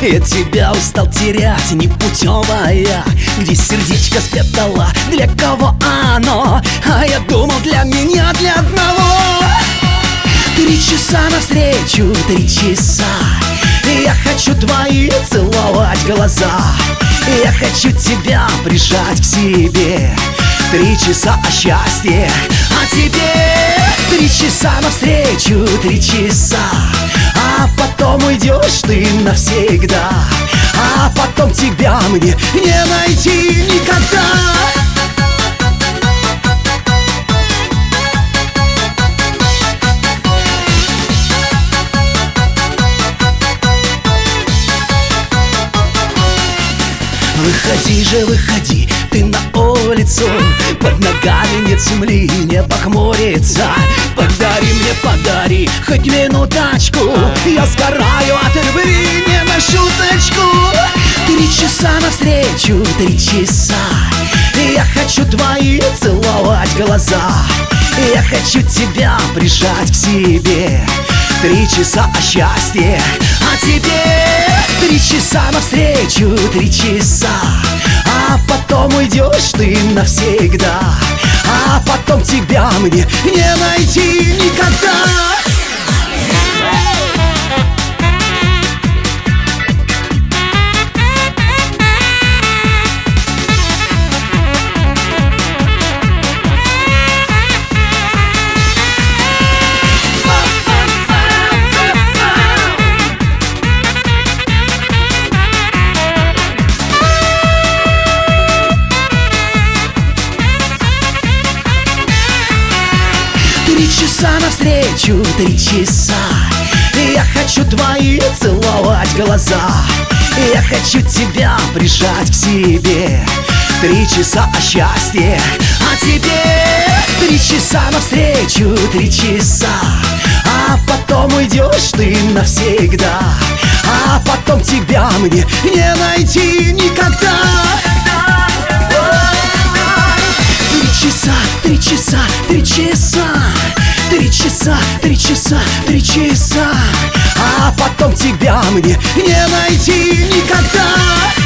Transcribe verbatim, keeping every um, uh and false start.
Я тебя устал терять, непутевая. Где сердечко спрятала, для кого оно? А я думал, для меня, для одного. Три часа навстречу, три часа. Я хочу твои целовать глаза. Я хочу тебя прижать к себе. Три часа о счастье, о тебе. Три часа навстречу, три часа. А потом уйдешь ты навсегда. А потом тебя мне не найти никогда. Выходи же, выходи, ты на улицу. Под ногами нет земли, небо хмурится. Подари мне, подари хоть минуточку. Я сгораю от любви, не на шуточку. Три часа навстречу, три часа. Я хочу твои целовать глаза. Я хочу тебя прижать к себе. Три часа о счастье, о тебе. Три часа навстречу, три часа. А потом уйдешь ты навсегда. А потом тебя мне не найти никогда. Три часа навстречу, три часа. Я хочу твои целовать глаза. Я хочу тебя прижать к себе. Три часа о счастье, о тебе. Три часа навстречу, три часа. А потом уйдешь ты навсегда. А потом тебя мне не найти никогда. Три часа, три часа, три часа. Три часа, три часа, три часа. А потом тебя мне не найти никогда.